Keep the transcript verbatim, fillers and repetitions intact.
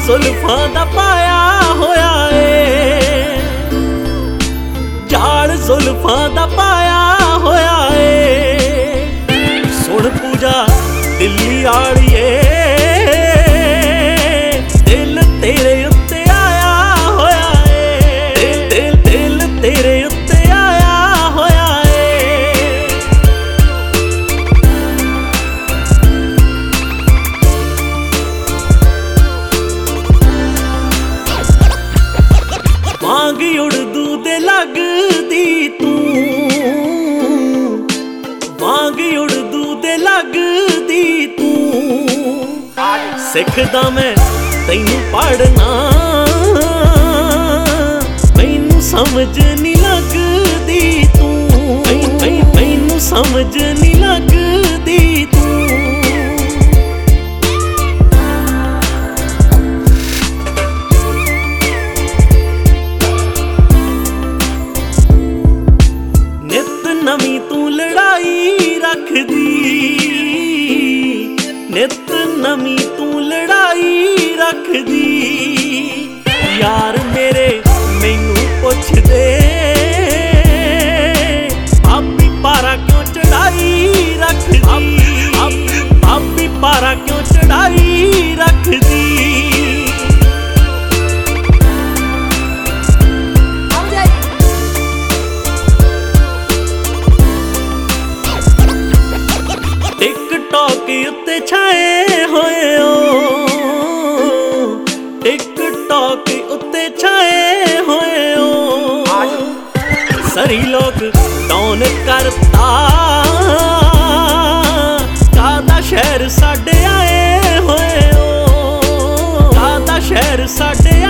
जुल्फां दा पाया होया ए, जाल जुल्फां दा पाया होया ए। सुन पूजा दिल्ली आड़िए, दिल तेरे उत्ते आया होया ए, दिल दिल तेरे उत्ते आया होया ए। मांग उड़दू दे लगदी तू, मांग उड़दू दे लगदी तू। सिखदा मैं तैनू पढ़ना, मैनू समझ नहीं लगदी तू, मैनू समझ नहीं लगदी तू। नित नवी तू लड़ाई रखदी, नित नवी तू लड़ाई रखदी। यार मेरे मैनू पुछदे, भाभी पारा क्यों चढ़ाई रखदी, भाभी पारा क्यों चढ़ाई रखदी। टिकटॉक उत्ते छाए होए ओ, टिकटॉक उत्ते छाए होए ओ। सरी लोग डॉन करता, कादा शहर साडे आए होए ओ, कादा शहर साडे